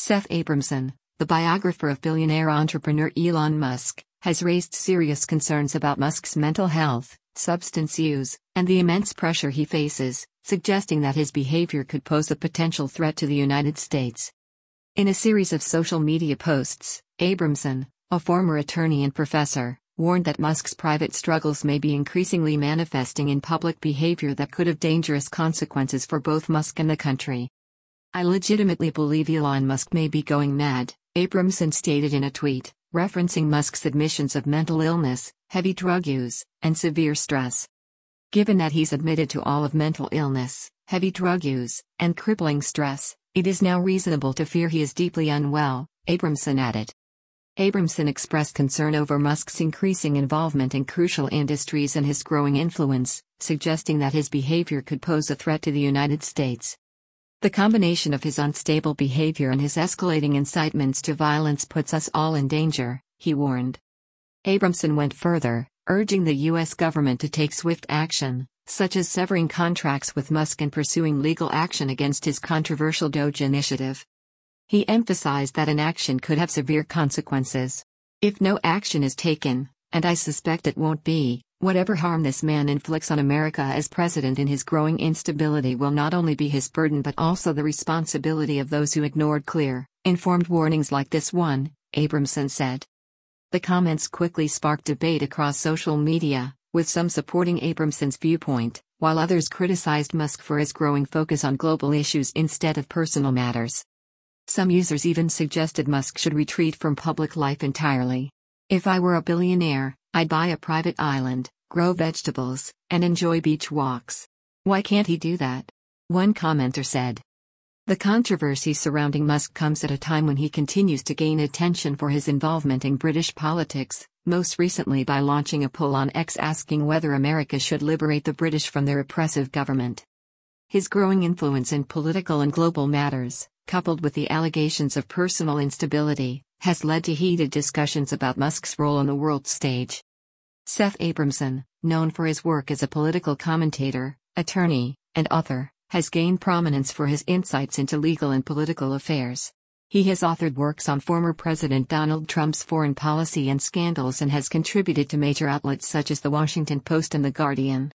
Seth Abramson, the biographer of billionaire entrepreneur Elon Musk, has raised serious concerns about Musk's mental health, substance use, and the immense pressure he faces, suggesting that his behavior could pose a potential threat to the United States. In a series of social media posts, Abramson, a former attorney and professor, warned that Musk's private struggles may be increasingly manifesting in public behavior that could have dangerous consequences for both Musk and the country. "I legitimately believe Elon Musk may be going mad," Abramson stated in a tweet, referencing Musk's admissions of mental illness, heavy drug use, and severe stress. "Given that he's admitted to all of mental illness, heavy drug use, and crippling stress, it is now reasonable to fear he is deeply unwell," Abramson added. Abramson expressed concern over Musk's increasing involvement in crucial industries and his growing influence, suggesting that his behavior could pose a threat to the United States. "The combination of his unstable behavior and his escalating incitements to violence puts us all in danger," he warned. Abramson went further, urging the U.S. government to take swift action, such as severing contracts with Musk and pursuing legal action against his controversial DOGE initiative. He emphasized that inaction could have severe consequences. "If no action is taken, and I suspect it won't be, whatever harm this man inflicts on America as president in his growing instability will not only be his burden but also the responsibility of those who ignored clear, informed warnings like this one," Abramson said. The comments quickly sparked debate across social media, with some supporting Abramson's viewpoint, while others criticized Musk for his growing focus on global issues instead of personal matters. Some users even suggested Musk should retreat from public life entirely. "If I were a billionaire, I'd buy a private island, grow vegetables, and enjoy beach walks. Why can't he do that?" one commenter said. The controversy surrounding Musk comes at a time when he continues to gain attention for his involvement in British politics, most recently by launching a poll on X asking whether America should liberate the British from their oppressive government. His growing influence in political and global matters, coupled with the allegations of personal instability, has led to heated discussions about Musk's role on the world stage. Seth Abramson, known for his work as a political commentator, attorney, and author, has gained prominence for his insights into legal and political affairs. He has authored works on former President Donald Trump's foreign policy and scandals and has contributed to major outlets such as The Washington Post and The Guardian.